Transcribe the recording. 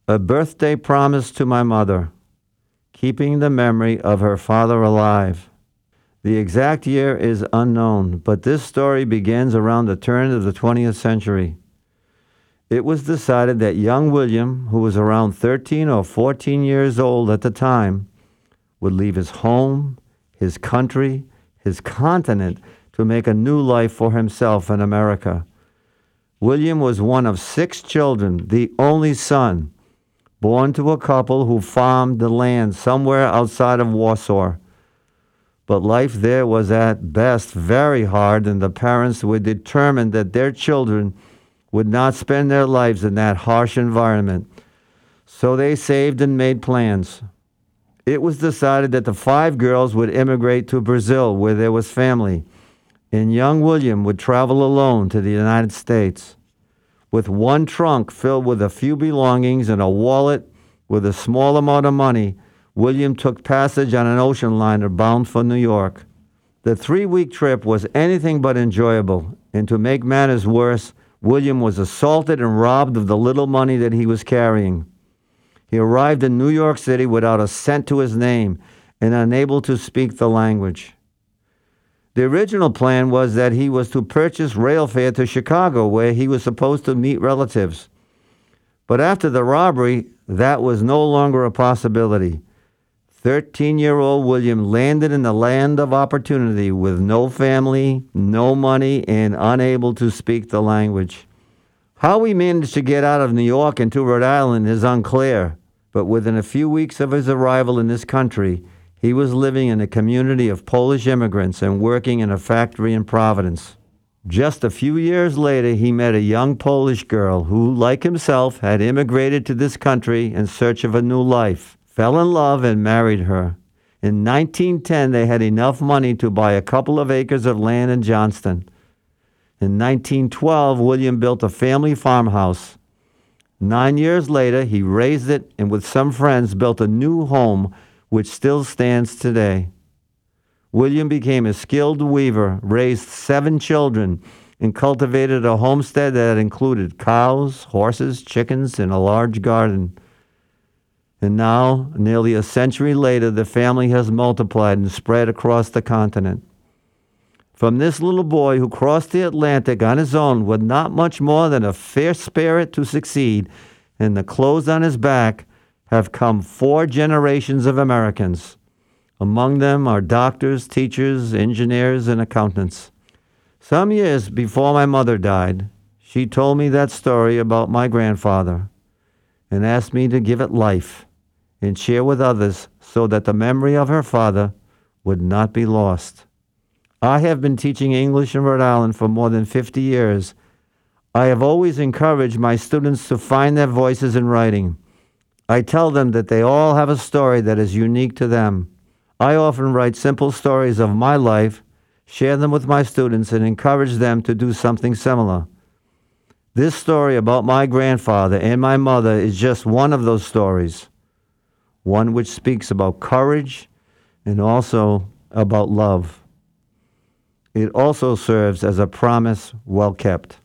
A birthday promise to my mother, keeping the memory of her father alive. The exact year is unknown, but this story begins around the turn of the 20th century. It was decided that young William, who was around 13 or 14 years old at the time, would leave his home, his country, his continent to make a new life for himself in America. William was one of 6 children, the only son, born to a couple who farmed the land somewhere outside of Warsaw. But life there was at best very hard, and the parents were determined that their children would not spend their lives in that harsh environment. So they saved and made plans. It was decided that the 5 girls would immigrate to Brazil, where there was family, and young William would travel alone to the United States. With one trunk filled with a few belongings and a wallet with a small amount of money, William took passage on an ocean liner bound for New York. The 3-week trip was anything but enjoyable, and to make matters worse, William was assaulted and robbed of the little money that he was carrying. He arrived in New York City without a cent to his name and unable to speak the language. The original plan was that he was to purchase rail fare to Chicago, where he was supposed to meet relatives. But after the robbery, that was no longer a possibility. 13-year-old William landed in the land of opportunity with no family, no money, and unable to speak the language. How he managed to get out of New York and to Rhode Island is unclear, but within a few weeks of his arrival in this country, he was living in a community of Polish immigrants and working in a factory in Providence. Just a few years later, he met a young Polish girl who, like himself, had immigrated to this country in search of a new life, fell in love, and married her. In 1910, they had enough money to buy a couple of acres of land in Johnston. In 1912, William built a family farmhouse. 9 years later, he razed it and with some friends built a new home which still stands today. William became a skilled weaver, raised 7 children, and cultivated a homestead that included cows, horses, chickens, and a large garden. And now, nearly a century later, the family has multiplied and spread across the continent. From this little boy who crossed the Atlantic on his own with not much more than a fierce spirit to succeed and the clothes on his back, have come 4 generations of Americans. Among them are doctors, teachers, engineers, and accountants. Some years before my mother died, she told me that story about my grandfather and asked me to give it life and share with others so that the memory of her father would not be lost. I have been teaching English in Rhode Island for more than 50 years. I have always encouraged my students to find their voices in writing. I tell them that they all have a story that is unique to them. I often write simple stories of my life, share them with my students, and encourage them to do something similar. This story about my grandfather and my mother is just one of those stories, one which speaks about courage and also about love. It also serves as a promise well kept.